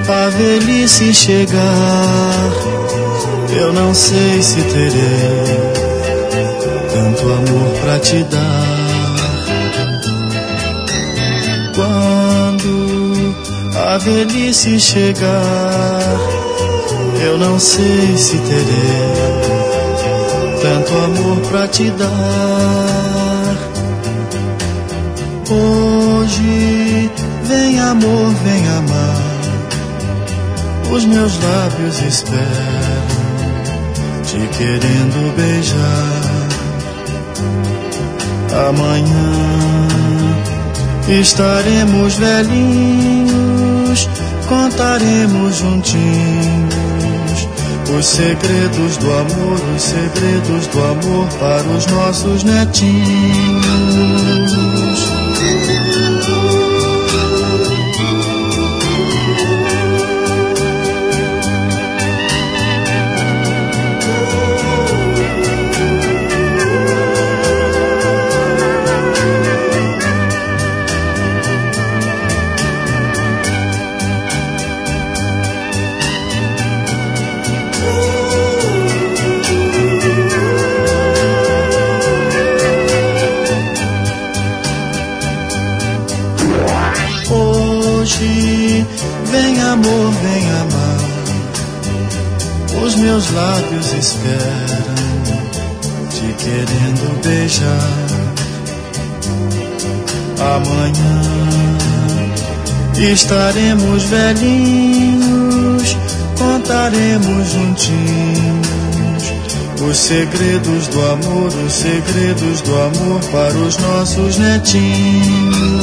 a velhice chegar, eu não sei se terei tanto amor pra te dar. Quando a velhice chegar, eu não sei se terei tanto amor pra te dar. Hoje vem amor, vem amar, os meus lábios esperam, te querendo beijar. Amanhã estaremos velhinhos, contaremos juntinhos os segredos do amor, os segredos do amor para os nossos netinhos. Hoje vem amor, vem amar, os meus lábios esperam, te querendo beijar. Amanhã estaremos velhinhos, contaremos juntinhos os segredos do amor, os segredos do amor para os nossos netinhos.